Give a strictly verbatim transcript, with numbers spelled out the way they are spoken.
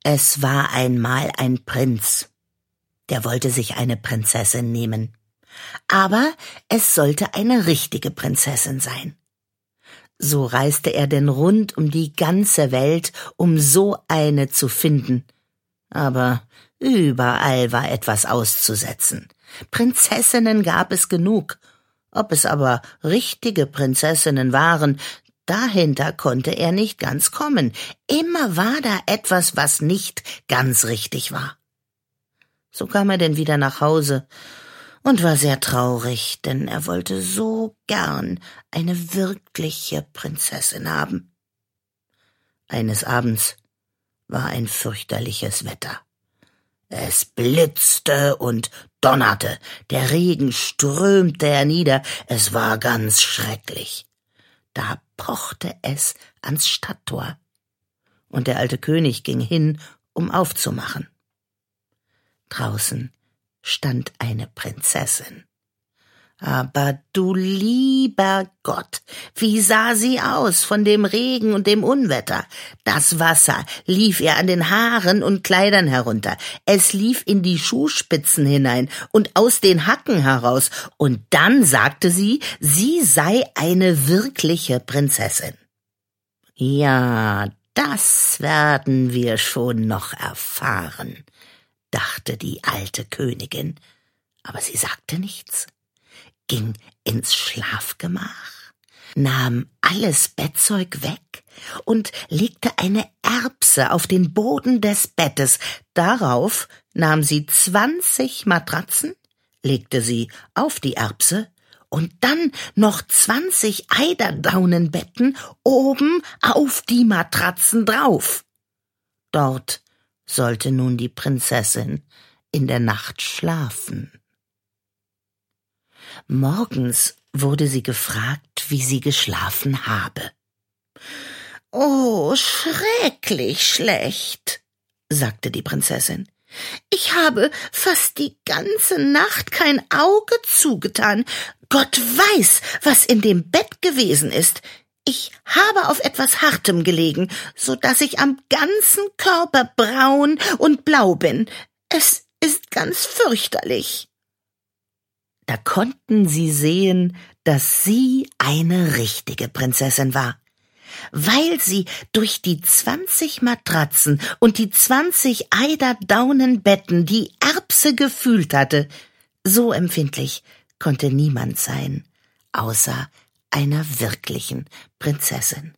Es war einmal ein Prinz, der wollte sich eine Prinzessin nehmen. Aber es sollte eine richtige Prinzessin sein. So reiste er denn rund um die ganze Welt, um so eine zu finden. Aber überall war etwas auszusetzen. Prinzessinnen gab es genug. Ob es aber richtige Prinzessinnen waren, dahinter konnte er nicht ganz kommen. Immer war da etwas, was nicht ganz richtig war. So kam er denn wieder nach Hause und war sehr traurig, denn er wollte so gern eine wirkliche Prinzessin haben. Eines Abends war ein fürchterliches Wetter. Es blitzte und donnerte, der Regen strömte hernieder, es war ganz schrecklich. Da pochte es ans Stadttor, und der alte König ging hin, um aufzumachen. Draußen stand eine Prinzessin. Aber du lieber Gott, wie sah sie aus von dem Regen und dem Unwetter? Das Wasser lief ihr an den Haaren und Kleidern herunter, es lief in die Schuhspitzen hinein und aus den Hacken heraus, und dann sagte sie, sie sei eine wirkliche Prinzessin. Ja, das werden wir schon noch erfahren, dachte die alte Königin, aber sie sagte nichts, ging ins Schlafgemach, nahm alles Bettzeug weg und legte eine Erbse auf den Boden des Bettes. Darauf nahm sie zwanzig Matratzen, legte sie auf die Erbse und dann noch zwanzig Eiderdaunenbetten oben auf die Matratzen drauf. Dort sollte nun die Prinzessin in der Nacht schlafen. Morgens wurde sie gefragt, wie sie geschlafen habe. »Oh, schrecklich schlecht«, sagte die Prinzessin. »Ich habe fast die ganze Nacht kein Auge zugetan. Gott weiß, was in dem Bett gewesen ist. Ich habe auf etwas Hartem gelegen, so dass ich am ganzen Körper braun und blau bin. Es ist ganz fürchterlich.« Da konnten sie sehen, dass sie eine richtige Prinzessin war. Weil sie durch die zwanzig Matratzen und die zwanzig Eiderdaunenbetten die Erbse gefühlt hatte, so empfindlich konnte niemand sein, außer einer wirklichen Prinzessin.